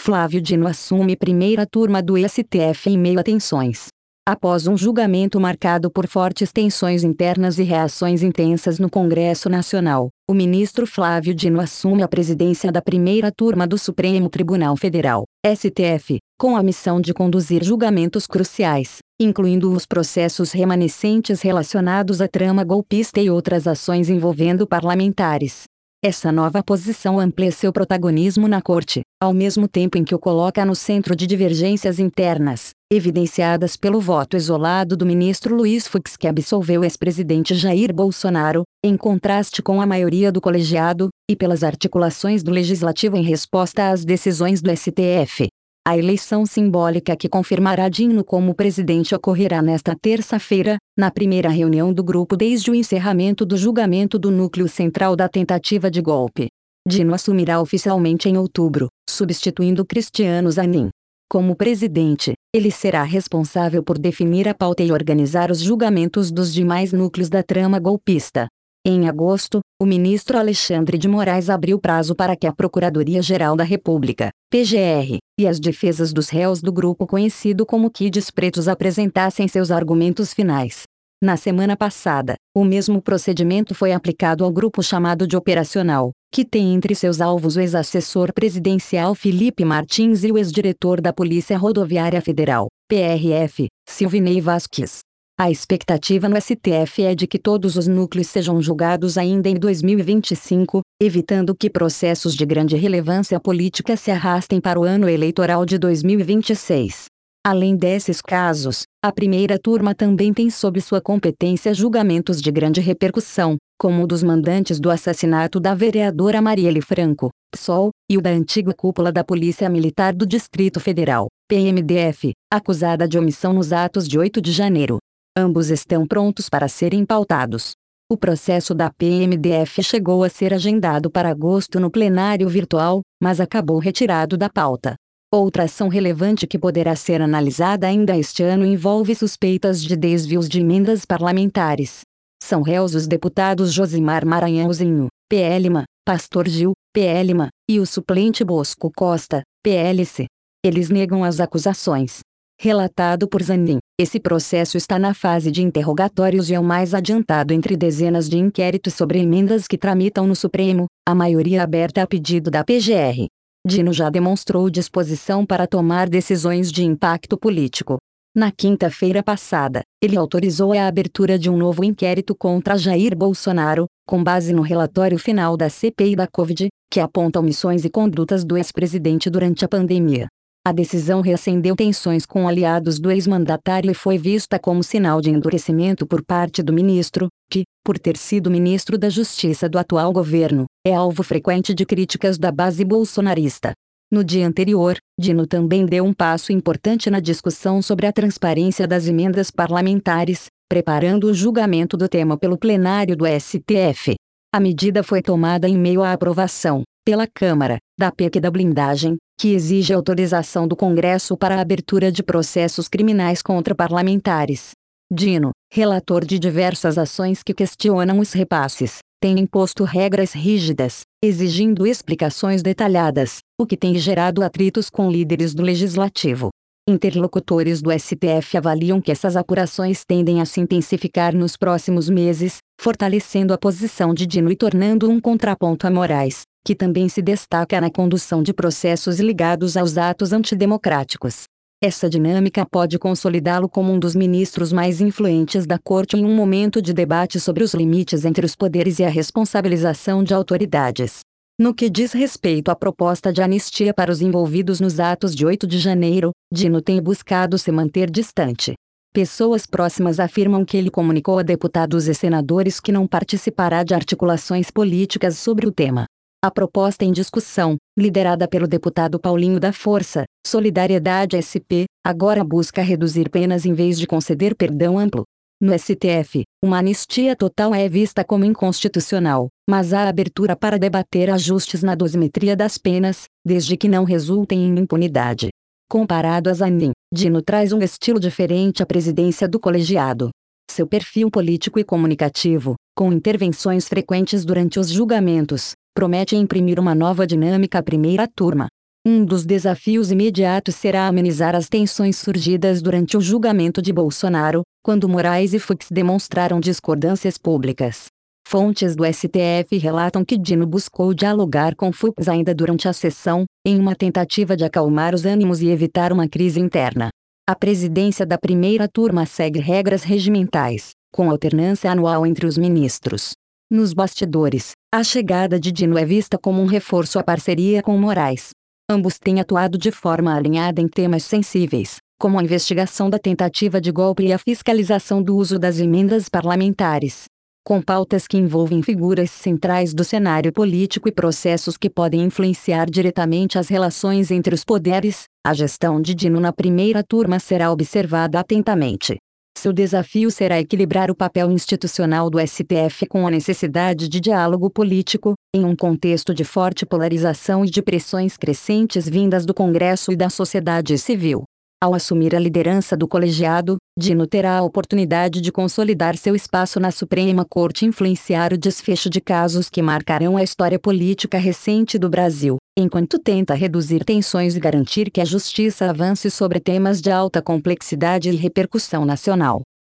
Flávio Dino assume primeira turma do STF em meio a tensões. Após um julgamento marcado por fortes tensões internas e reações intensas no Congresso Nacional, o ministro Flávio Dino assume a presidência da primeira turma do Supremo Tribunal Federal, STF, com a missão de conduzir julgamentos cruciais, incluindo os processos remanescentes relacionados à trama golpista e outras ações envolvendo parlamentares. Essa nova posição amplia seu protagonismo na Corte, ao mesmo tempo em que o coloca no centro de divergências internas, evidenciadas pelo voto isolado do ministro Luiz Fux que absolveu o ex-presidente Jair Bolsonaro, em contraste com a maioria do colegiado, e pelas articulações do Legislativo em resposta às decisões do STF. A eleição simbólica que confirmará Dino como presidente ocorrerá nesta terça-feira, na primeira reunião do grupo desde o encerramento do julgamento do núcleo central da tentativa de golpe. Dino assumirá oficialmente em outubro, substituindo Cristiano Zanin. Como presidente, ele será responsável por definir a pauta e organizar os julgamentos dos demais núcleos da trama golpista. Em agosto, o ministro Alexandre de Moraes abriu prazo para que a Procuradoria-Geral da República, PGR, e as defesas dos réus do grupo conhecido como Kids Pretos apresentassem seus argumentos finais. Na semana passada, o mesmo procedimento foi aplicado ao grupo chamado de Operacional, que tem entre seus alvos o ex-assessor presidencial Felipe Martins e o ex-diretor da Polícia Rodoviária Federal, PRF, Silvinei Vasquez. A expectativa no STF é de que todos os núcleos sejam julgados ainda em 2025, evitando que processos de grande relevância política se arrastem para o ano eleitoral de 2026. Além desses casos, a primeira turma também tem sob sua competência julgamentos de grande repercussão, como o dos mandantes do assassinato da vereadora Marielle Franco, PSOL, e o da antiga cúpula da Polícia Militar do Distrito Federal, PMDF, acusada de omissão nos atos de 8 de janeiro. Ambos estão prontos para serem pautados. O processo da PMDF chegou a ser agendado para agosto no plenário virtual, mas acabou retirado da pauta. Outra ação relevante que poderá ser analisada ainda este ano envolve suspeitas de desvios de emendas parlamentares. São réus os deputados Josimar Maranhãozinho, PLMA, Pastor Gil, PLMA, e o suplente Bosco Costa, PLC. Eles negam as acusações. Relatado por Zanin, esse processo está na fase de interrogatórios e é o mais adiantado entre dezenas de inquéritos sobre emendas que tramitam no Supremo, a maioria aberta a pedido da PGR. Dino já demonstrou disposição para tomar decisões de impacto político. Na quinta-feira passada, ele autorizou a abertura de um novo inquérito contra Jair Bolsonaro, com base no relatório final da CPI da Covid, que aponta omissões e condutas do ex-presidente durante a pandemia. A decisão reacendeu tensões com aliados do ex-mandatário e foi vista como sinal de endurecimento por parte do ministro, que, por ter sido ministro da Justiça do atual governo, é alvo frequente de críticas da base bolsonarista. No dia anterior, Dino também deu um passo importante na discussão sobre a transparência das emendas parlamentares, preparando o julgamento do tema pelo plenário do STF. A medida foi tomada em meio à aprovação, pela Câmara, da PEC da blindagem, que exige autorização do Congresso para a abertura de processos criminais contra parlamentares. Dino, relator de diversas ações que questionam os repasses, tem imposto regras rígidas, exigindo explicações detalhadas, o que tem gerado atritos com líderes do Legislativo. Interlocutores do STF avaliam que essas apurações tendem a se intensificar nos próximos meses, fortalecendo a posição de Dino e tornando um contraponto a Moraes, que também se destaca na condução de processos ligados aos atos antidemocráticos. Essa dinâmica pode consolidá-lo como um dos ministros mais influentes da Corte em um momento de debate sobre os limites entre os poderes e a responsabilização de autoridades. No que diz respeito à proposta de anistia para os envolvidos nos atos de 8 de janeiro, Dino tem buscado se manter distante. Pessoas próximas afirmam que ele comunicou a deputados e senadores que não participará de articulações políticas sobre o tema. A proposta em discussão, liderada pelo deputado Paulinho da Força, Solidariedade SP, agora busca reduzir penas em vez de conceder perdão amplo. No STF, uma anistia total é vista como inconstitucional, mas há abertura para debater ajustes na dosimetria das penas, desde que não resultem em impunidade. Comparado a Zanin, Dino traz um estilo diferente à presidência do colegiado. Seu perfil político e comunicativo, com intervenções frequentes durante os julgamentos, promete imprimir uma nova dinâmica à primeira turma. Um dos desafios imediatos será amenizar as tensões surgidas durante o julgamento de Bolsonaro, quando Moraes e Fux demonstraram discordâncias públicas. Fontes do STF relatam que Dino buscou dialogar com Fux ainda durante a sessão, em uma tentativa de acalmar os ânimos e evitar uma crise interna. A presidência da primeira turma segue regras regimentais, com alternância anual entre os ministros. Nos bastidores, a chegada de Dino é vista como um reforço à parceria com Moraes. Ambos têm atuado de forma alinhada em temas sensíveis, como a investigação da tentativa de golpe e a fiscalização do uso das emendas parlamentares. Com pautas que envolvem figuras centrais do cenário político e processos que podem influenciar diretamente as relações entre os poderes, a gestão de Dino na primeira turma será observada atentamente. Seu desafio será equilibrar o papel institucional do STF com a necessidade de diálogo político, em um contexto de forte polarização e de pressões crescentes vindas do Congresso e da sociedade civil. Ao assumir a liderança do colegiado, Dino terá a oportunidade de consolidar seu espaço na Suprema Corte e influenciar o desfecho de casos que marcarão a história política recente do Brasil, enquanto tenta reduzir tensões e garantir que a justiça avance sobre temas de alta complexidade e repercussão nacional.